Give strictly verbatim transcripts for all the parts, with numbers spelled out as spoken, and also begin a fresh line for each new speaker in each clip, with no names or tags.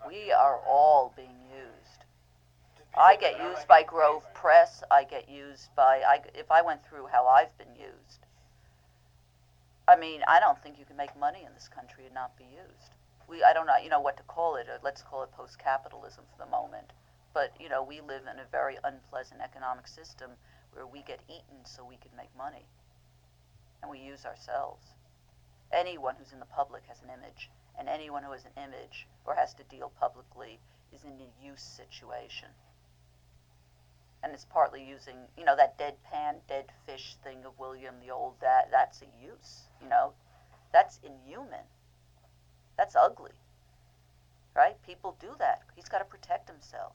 We are all being used. I get used by Grove Press. I get used by, I, if I went through how I've been used, I mean, I don't think you can make money in this country and not be used. We, I don't know, you know, what to call it. Or let's call it post-capitalism for the moment. But, you know, we live in a very unpleasant economic system where we get eaten so we can make money. And we use ourselves. Anyone who's in the public has an image, and anyone who has an image or has to deal publicly is in a use situation. And it's partly using, you know, that deadpan, dead fish thing of William the Old, that, that's a use, you know. That's inhuman. That's ugly, right? People do that. He's got to protect himself,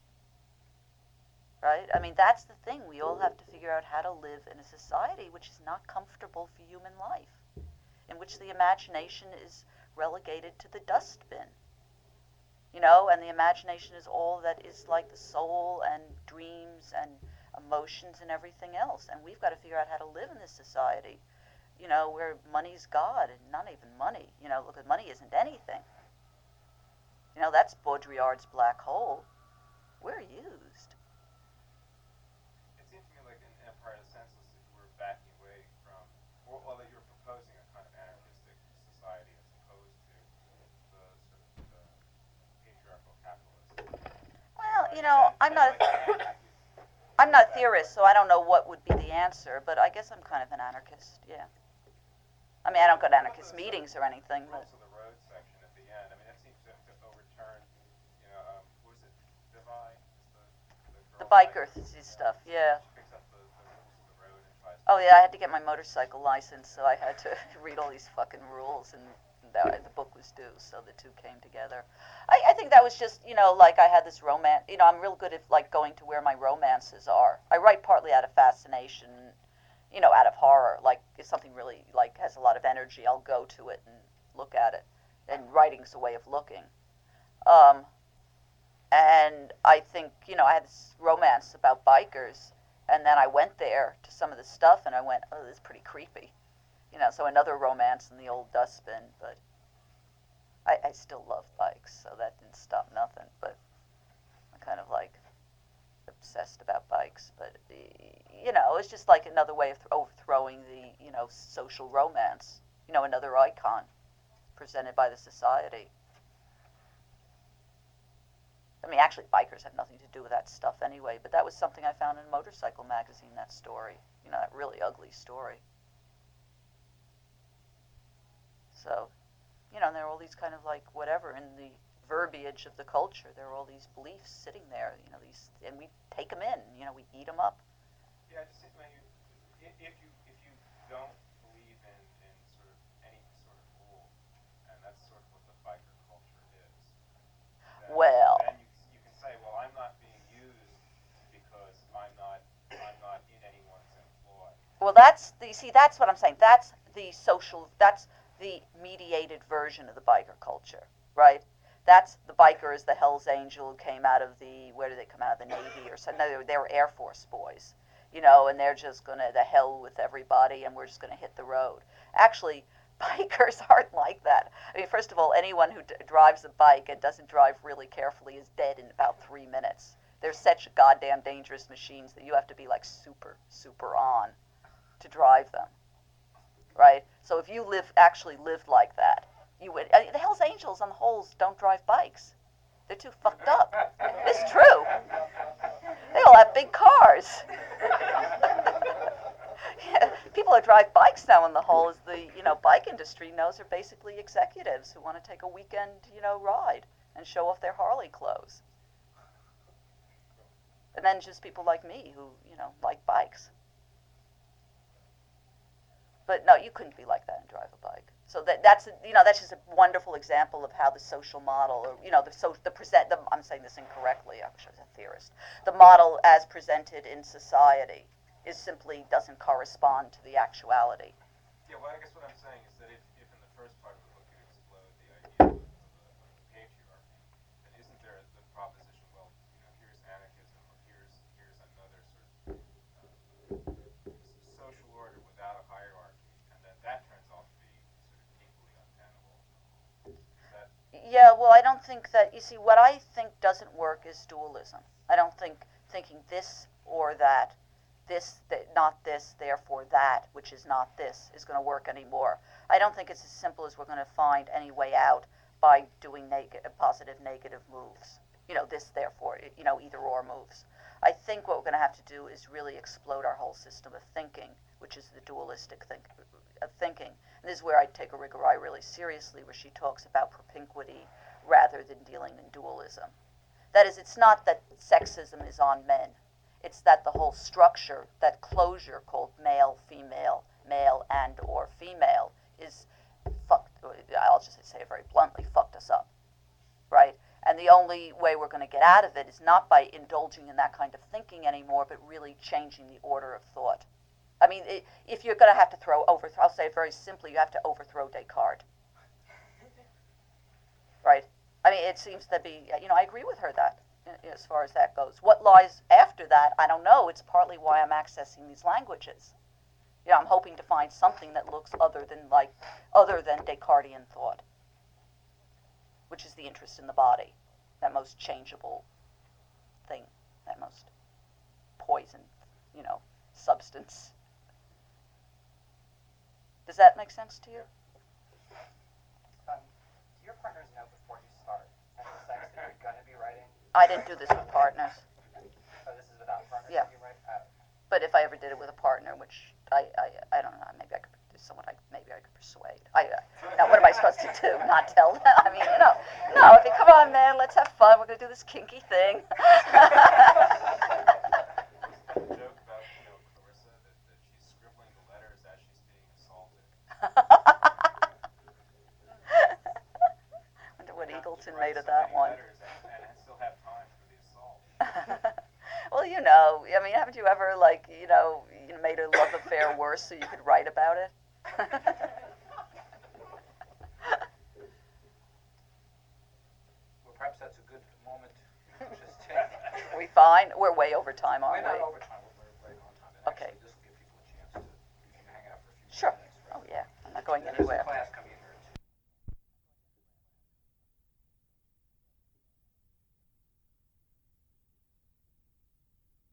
right? I mean, that's the thing. We all have to figure out how to live in a society which is not comfortable for human life, in which the imagination is relegated to the dustbin, you know, and the imagination is all that is like the soul and dreams and emotions and everything else. And we've got to figure out how to live in this society, you know, where money's God and not even money. You know, look, money isn't anything. You know, that's Baudrillard's black hole. We're used.
It seems to me like in Empire of the Senseless, if you were backing away from, or well, that you were proposing a kind of anarchistic society as opposed to the sort of the patriarchal capitalist.
Well,
society.
you know,
And,
I'm
and
not.
like, and
I'm not a theorist, so I don't know what would be the answer, but I guess I'm kind of an anarchist, yeah. I mean, I don't go to anarchist meetings or anything, but...
Rules of the road section at the end, I mean, that seems to, to overturn, you know, um, what is it, Divine? Is the, the,
The biker th- stuff, yeah.
She picks up the, the rules of the road and tries to...
Oh, yeah, I had to get my motorcycle license, so I had to read all these fucking rules, and the, the book was due, so the two came together. I, I think that was just, you know, like I had this romance, you know, I'm real good at, like, going to where my romances are. I write partly out of fascination, you know, out of horror. Like, if something really, like, has a lot of energy, I'll go to it and look at it. And writing's a way of looking. Um, and I think, you know, I had this romance about bikers, and then I went there to some of the stuff, and I went, oh, this is pretty creepy. You know, so another romance in the old dustbin, but I, I still love bikes, so that didn't stop nothing. But I'm kind of like obsessed about bikes. But, you know, it's just like another way of th- overthrowing the, you know, social romance. You know, another icon presented by the society. I mean, actually, bikers have nothing to do with that stuff anyway, but that was something I found in Motorcycle Magazine, that story. You know, that really ugly story. So, you know, and there are all these kind of like whatever in the verbiage of the culture. There are all these beliefs sitting there, you know, these, and we take them in. You know, we eat them up.
Yeah, it just seems like you, if you if you don't believe in, in sort of any sort of rule, and that's sort of what the biker culture is, then,
Well,
then you you can say, well, I'm not being used because I'm not I'm not in anyone's employ.
well, that's the see. That's what I'm saying. That's the social. That's the mediated version of the biker culture, right? That's the biker is the Hell's Angel who came out of the, where did they come out of, the Navy or something? No, they were, they were Air Force boys, you know, and they're just going to, the hell with everybody, and we're just going to hit the road. Actually, bikers aren't like that. I mean, first of all, anyone who d- drives a bike and doesn't drive really carefully is dead in about three minutes. They're such goddamn dangerous machines that you have to be like super, super on to drive them, right? So if you live, actually lived like that, you would. Uh, the Hell's Angels on the whole don't drive bikes. They're too fucked up. It's true. They all have big cars. Yeah, people that drive bikes now on the whole, is the, you know, bike industry knows, are basically executives who want to take a weekend, you know, ride and show off their Harley clothes. And then just people like me who, you know, like bikes. But no, you couldn't be like that and drive a bike. So that that's you know that's just a wonderful example of how the social model, or you know the so the present. The, I'm saying this incorrectly. I wish I was a theorist. The model as presented in society is simply doesn't correspond to the actuality.
Yeah, well, I guess what I'm saying is that if, if in the first part of the book you explode the idea of, of, the, of the patriarchy, then isn't there the proposition? Well, you know, here's anarchism, or here's here's another sort of uh, social order without a hierarchy, and then that turns out to be sort of equally untenable. Is that
Yeah, well, I don't think that, you see, what I think doesn't work is dualism. I don't think thinking this or that, this, th- not this, therefore that, which is not this, is going to work anymore. I don't think it's as simple as we're going to find any way out by doing neg- positive, negative moves. You know, this, therefore, you know, either or moves. I think what we're going to have to do is really explode our whole system of thinking, which is the dualistic think- of thinking. And this is where I take Irigaray really seriously, where she talks about propinquity rather than dealing in dualism. That is, it's not that sexism is on men. It's that the whole structure, that closure called male, female, male and or female, is fucked. I'll just say it very bluntly, fucked us up, right? And the only way we're going to get out of it is not by indulging in that kind of thinking anymore, but really changing the order of thought. I mean, it, if you're going to have to throw over, I'll say it very simply, you have to overthrow Descartes, right? I mean, it seems to be, you know, I agree with her that, as far as that goes. What lies after that, I don't know. It's partly why I'm accessing these languages. You know, I'm hoping to find something that looks other than like, other than Descartesian thought, which is the interest in the body, that most changeable thing, that most poison, you know, substance. Does that make sense to you?
Um, do your partners know before you start having sex that you're going to be writing?
I didn't do this with partners.
So this is without partners
Yeah.
that you write? Oh.
But if I ever did it with a partner, which I, I, I don't know, maybe I could, someone I, maybe I could persuade. I, uh, now what am I supposed to do? Not tell them? I mean, you know, no, I mean, come on, man, let's have fun. We're going to do this kinky thing.
The joke about, you know, Clarissa, that, that she's scribbling the letters as she's being assaulted.
Wonder what
You have
Eagleton
to write
made of
so
that
many
one.
letters and, and still have time for the assault.
Well, you know, I mean, haven't you ever, like, you know, you made a love affair worse so you could write about it?
Well, perhaps that's a good moment to just take.
We fine? We're way over time,
We're
aren't
not
we?
over time, we're right on time. And
Okay.
actually, this will give people a chance to, you can hang out for a few
Sure.
minutes. right?
Oh, yeah. I'm not going
There's a
anywhere.
class coming